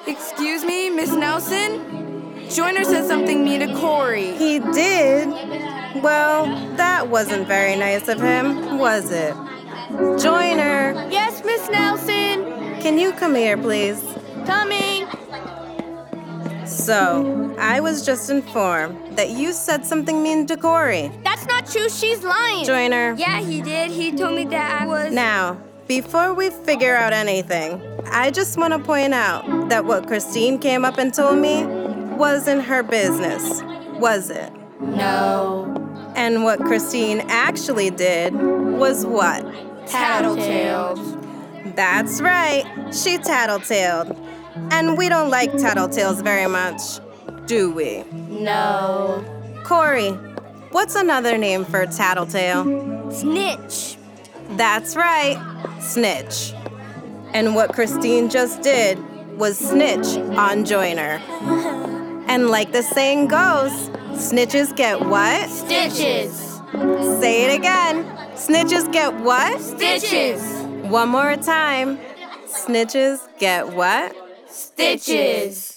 Excuse me, Miss Nelson? Joyner said something mean to Corey. He did? Well, that wasn't very nice of him, was it? Joyner! Yes, Miss Nelson? Can you come here, please? Coming. So, I was just informed that you said something mean to Corey. That's not true. She's lying. Joyner. Yeah, he did. He told me that I was... Now, before we figure out anything, I just want to point out that what Christine came up and told me wasn't her business, was it? No. And what Christine actually did was what? Tattletaled. That's right, she tattletaled. And we don't like tattletales very much, do we? No. Corey, what's another name for tattletale? Snitch. That's right, snitch. And what Christine just did was snitch on Joyner. And like the saying goes, snitches get what? Stitches. Say it again. Snitches get what? Stitches. One more time. Snitches get what? Stitches.